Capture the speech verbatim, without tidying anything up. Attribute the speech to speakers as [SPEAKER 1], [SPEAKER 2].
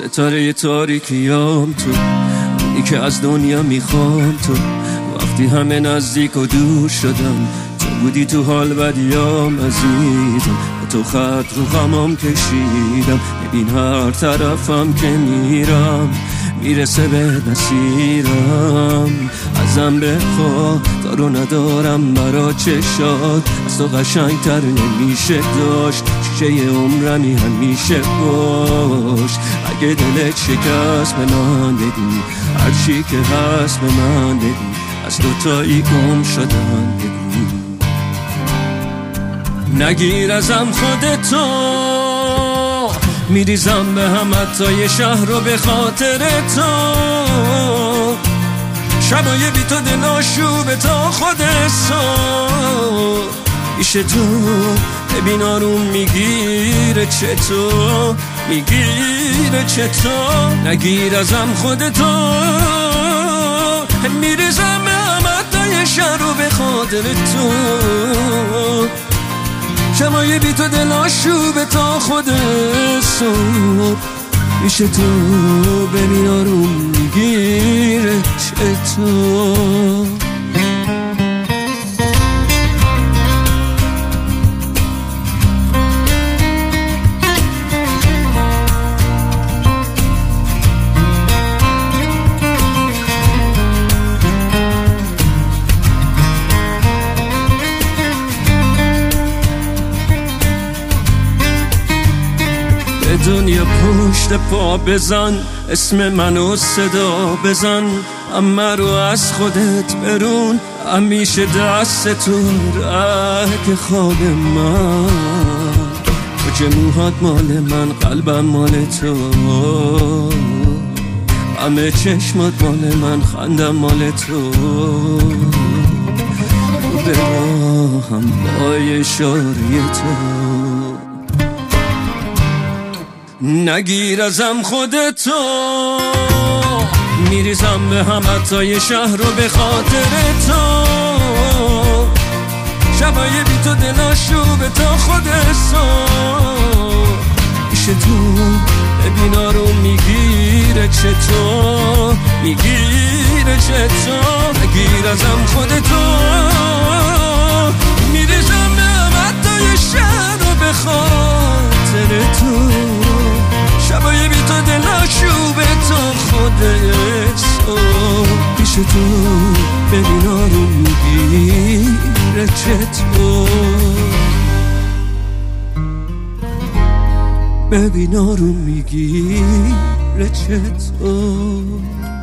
[SPEAKER 1] ستاره تاریکیام تو، اونی که از دنیا میخوام تو. وقتی همه نزدیک و دور شدم تو بودی تو حال بدیام عزیزم، با تو خط رو غمام کشیدم. ببین هر طرفم که میرم میرسه به مسیرم. ازم بخوا دارو ندارم برا چشات، از تو قشنگ تر نمیشه داشت. شیشه عمرمی همیشه باش. اگه دلت شکست به من بگو، هرچی که هست به من بگو، از دوتایی گم شدن بگو. نگیر ازم خودتو، میریزم به هم حتی یه شهر رو به خاطر تو. شبای بی تو دل آشوبه تا خود صبح ایشه تو. ببین آروم میگیره چطور، میگیره چطور. نگیر ازم خودتو، میریزم به هم حتی یه شهر رو به خاطر تو. شبای بی تو دل آشوبه تا خود صبح میشه تو. ببین آروم میگیره چطور. دنیا پشت پا بزن، اسم منو صدا بزن. اما رو از خودت برون، همیشه دست تو رگ خواب من. کج موهات مال من، قلبم مال تو. همه چشمات مال من، خندم مال تو. به راهم با اشاره تو. نگیر ازم خودتو، میریزم به هم حتی یه شهر رو به خاطر تو. شبای بی تو دل آشوبه تا خود صبح میشه تو. ببین آروم میگیره چطور، میگیره چطور. نگیر ازم خودتو، میریزم به هم حتی یه شهر رو به خاطر تو. شبای بی تو دل آشوبه تا خودت صبح پیش تو. ببین آروم میگیره چطور، ببین آروم میگیره چطور.